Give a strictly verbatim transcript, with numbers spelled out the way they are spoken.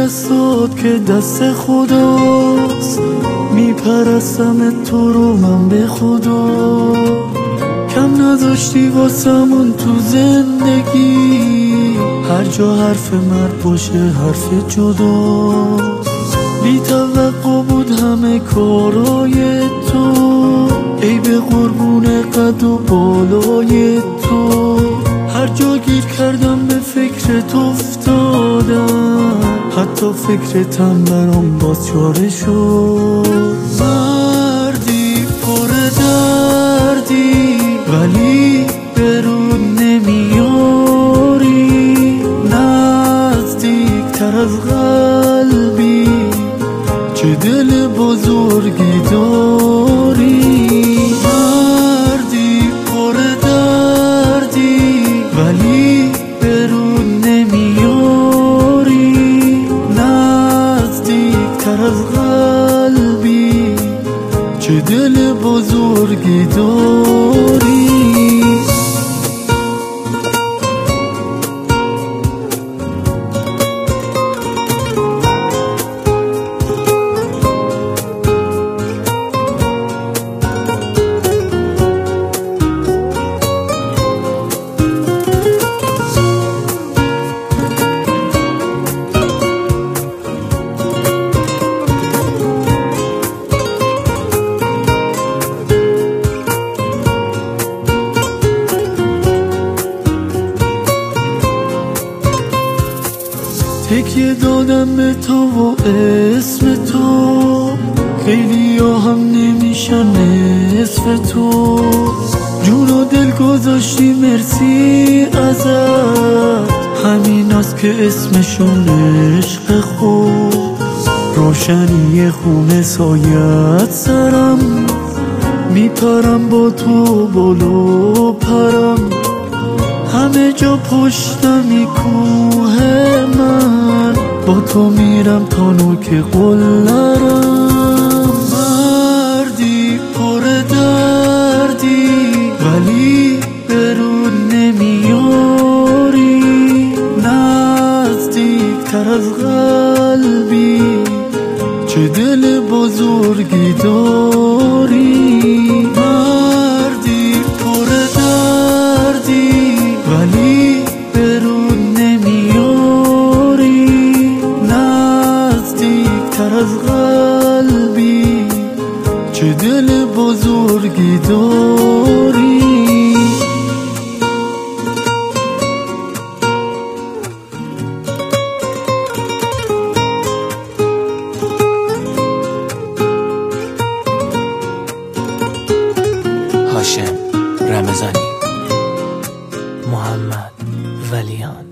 دستات که دست خداست، میپرستم تو رو من به خدا. کم نذاشتی واسمون تو زندگی، هر جا حرف مرد باشه حرف جداست. بی توقع بود همه کارای تو، ای به قربون قد و بالای تو. هر جا گیر کردم به فکرت افتادم، حتی فکرتم برام باز چاره شد. مردی پر دردی ولی برون نمیاری، نزدیک تر از قلبی چه دل بزرگی داری. مردی پر دردی ولی برون نمیاری، نزدیک تر از قلبی چه دل بزرگی داری. تکیه دادم به تو و اسم تو، خیلی ها هم نمیشن نصف تو. جون و دل گذاشتی مرسی ازت، همین است که اسمشون عشق خود. روشنی خونه سایت سرم، میپرم با تو بالا پرم. همه جا پشتمی کوه من، با تو میرم تا نوک قله‌رم. مردی پر دردی ولی برون نمیاری، نزدیک تر از قلبی چه دل بزرگی داری. مردی پر دردی ولی برون نمیاری، نزدیک تر از قلبی چه دل بزرگی داری. هاشم رمضانی، محمد ولیان.